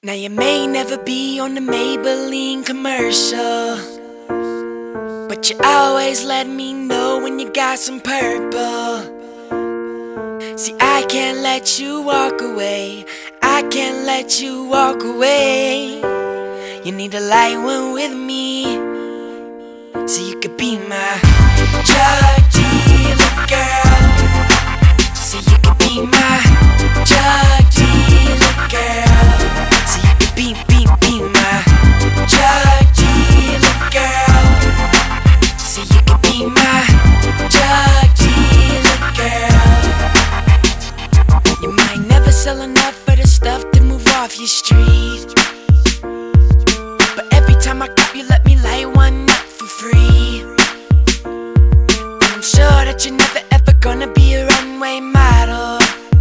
Now you may never be on the Maybelline commercial, but you always let me know when you got some purple. See, I can't let you walk away, I can't let you walk away. You need a light one with me, so you could be my drug dealer girl. So you could be my drug dealer girl. So you could be my drug dealer girl. So you could be my drug dealer girl. You might never sell enough for the stuff to move off your street, but every time I cop you let me light one up for free. And I'm sure that you're never ever gonna be a runway model,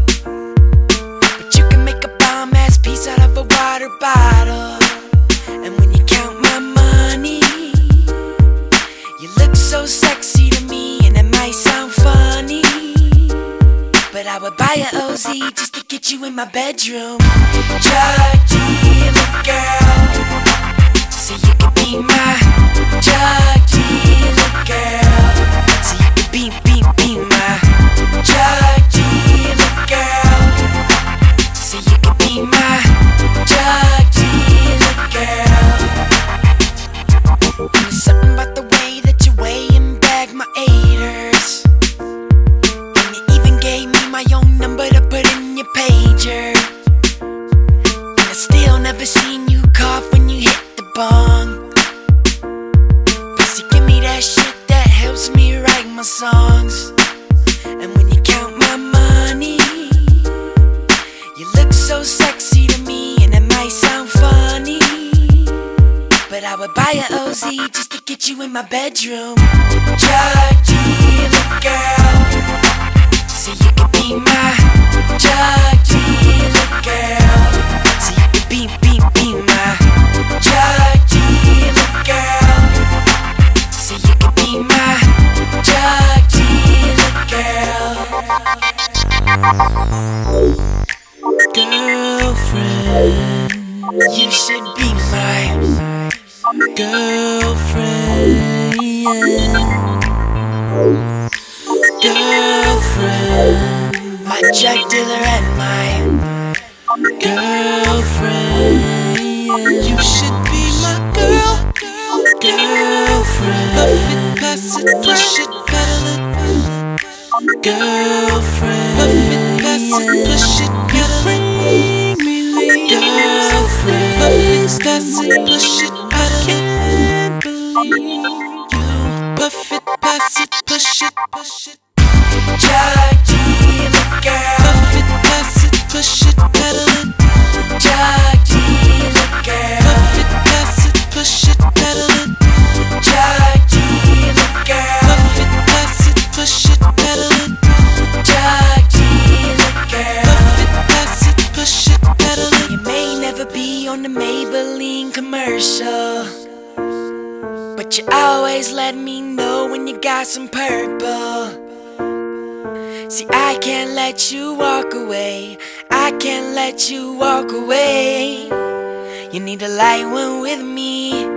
but you can make a bomb-ass piece out of a water bottle. And when you count my money, you look so sexy to me, and it might sound funny, but I would buy an OZ just to get you in my bedroom. Drug dealer girl, so you could be my drug dealer girl. So you could be my drug dealer girl. So you could be my drug dealer girl. And there's something about the way that you weigh and bag my haters, and you even gave me my own number to put in your pager. And I still never seen you cough when you hit the bong. Plus you give me that shit that helps me write my songs. And when you count my money, you look so sexy to me, and it might sound funny, but I would buy an OZ just to get you in my bedroom. Drug dealer girl, so you could be my drug dealer girl. So you could be my drug dealer girl. So you could be my drug dealer girl. Girlfriend, you should be my girlfriend, yeah. Girlfriend, my drug dealer and my girlfriend, yeah. You should be my girlfriend. Puff it, pass it, push it, pedal it. Girlfriend, puff it, pass it, push it, pedal it. Girlfriend, puff it, pass it, push it, pedal it. Can't believe you. Puff it, pass it, push it, push it. Drug dealer girl, puff it, pass it, push it, pedal it. Drug dealer girl, puff it, pass it, push it, pedal it. Drug dealer girl, puff it, pass it, push it, pedal it. Drug dealer girl, puff it, pass it, push it, pedal it. You may never be on the Maybelline commercial, but you always let me know when you got some purple. See, I can't let you walk away, I can't let you walk away. You need a light one with me,